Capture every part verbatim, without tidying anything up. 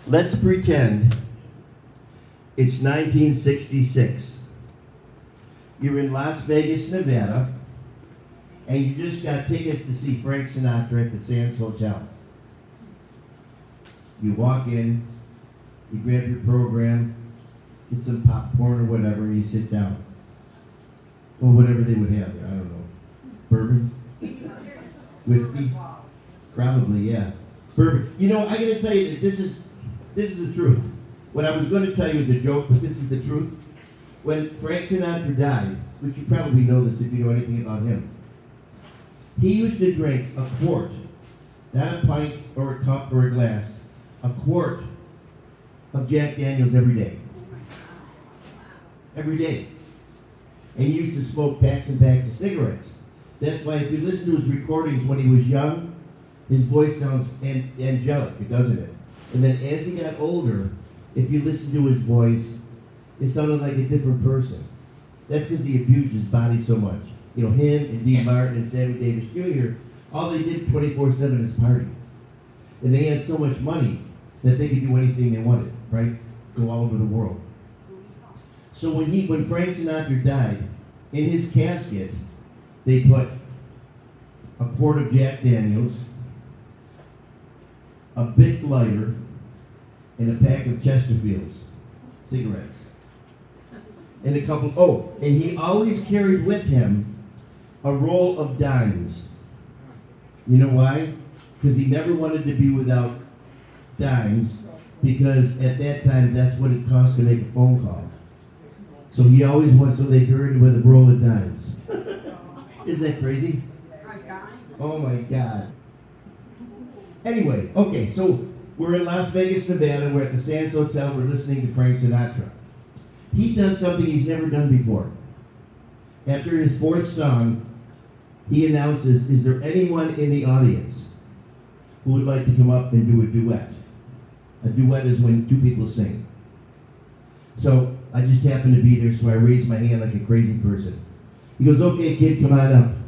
Let's pretend it's nineteen sixty-six. You're in Las Vegas, Nevada, and you just got tickets to see Frank Sinatra at the Sands Hotel. You walk in, you grab your program, get some popcorn or whatever, and you sit down. Or whatever they would have there, I don't know. Bourbon? Whiskey? Probably, yeah. Bourbon. You know, I gotta tell you that this is this is the truth. What I was gonna tell you is a joke, but this is the truth. When Frank Sinatra died, which you probably know this if you know anything about him, he used to drink a quart, not a pint or a cup or a glass, a quart of Jack Daniels every day. Every day. And he used to smoke packs and packs of cigarettes. That's why if you listen to his recordings when he was young, his voice sounds an- angelic, doesn't it? And then as he got older, if you listen to his voice, it sounded like a different person. That's because he abused his body so much. You know, him and Dean Martin and Sammy Davis Junior, all they did twenty-four seven is party. And they had so much money that they could do anything they wanted, right? Go all over the world. So when he, when Frank Sinatra died, in his casket, they put a quart of Jack Daniels, a big lighter, and a pack of Chesterfields cigarettes. And a couple, oh, and he always carried with him a roll of dimes. You know why? Because he never wanted to be without dimes, because at that time, that's what it cost to make a phone call. So he always wanted, so they buried him with a roll of dimes. Isn't that crazy? Oh my God. Anyway, okay, so we're in Las Vegas, Nevada. We're at the Sands Hotel. We're listening to Frank Sinatra. He does something he's never done before. After his fourth song, he announces, is there anyone in the audience who would like to come up and do a duet? A duet is when two people sing. So I just happened to be there, so I raised my hand like a crazy person. He goes, okay, kid, come on up.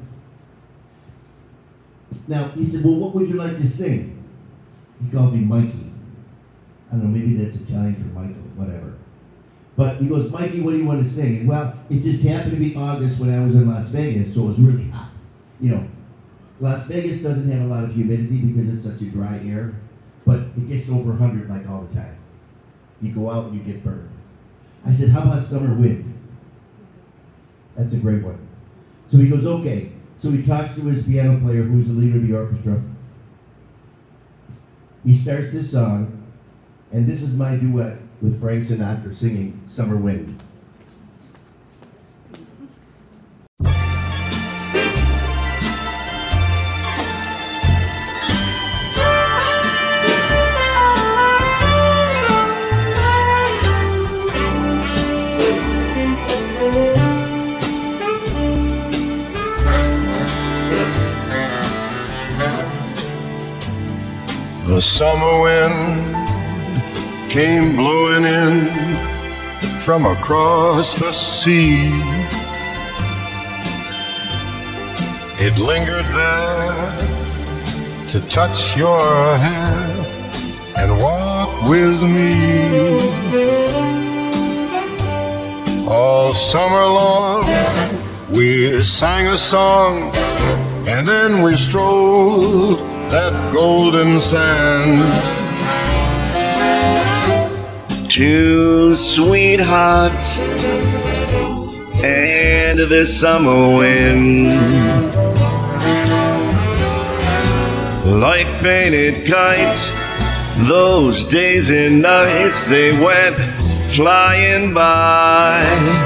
Now, he said, well, what would you like to sing? He called me Mikey. I don't know, maybe that's Italian for Michael, whatever. But he goes, Mikey, what do you want to sing? And well, it just happened to be August when I was in Las Vegas, so it was really hot. You know, Las Vegas doesn't have a lot of humidity because it's such a dry air, but it gets over one hundred like all the time. You go out and you get burned. I said, how about Summer Wind? That's a great one. So he goes, okay. So he talks to his piano player, who's the leader of the orchestra. He starts this song, and this is my duet with Frank Sinatra singing Summer Wind. The summer wind came blowing in from across the sea. It lingered there to touch your hair and walk with me. All summer long we sang a song, and then we strolled that golden sand. Two sweethearts and the summer wind, like painted kites, those days and nights they went flying by.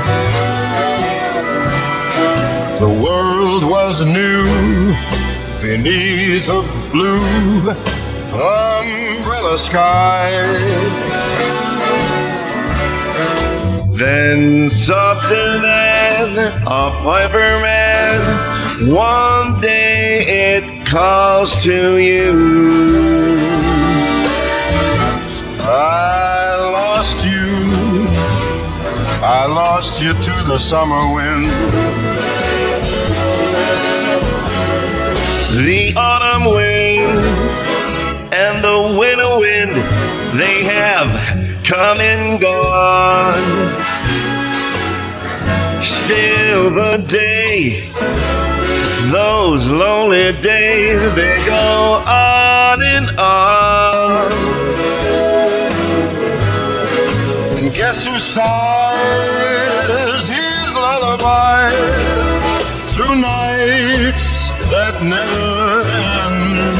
The world was new beneath a blue umbrella sky. Then softer than a piper man, one day it calls to you. I lost you, I lost you to the summer wind. The autumn wind and the winter wind they have come and gone. Still the day, those lonely days, they go on and on. And guess who sighs his lullabies through nights that never end?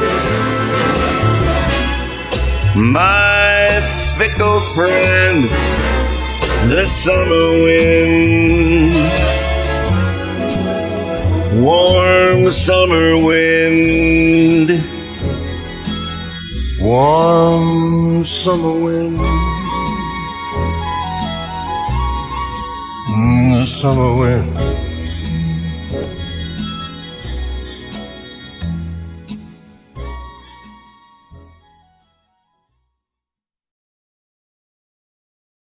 My fickle friend, the summer wind, warm summer wind, Warm summer wind, mm, the summer wind.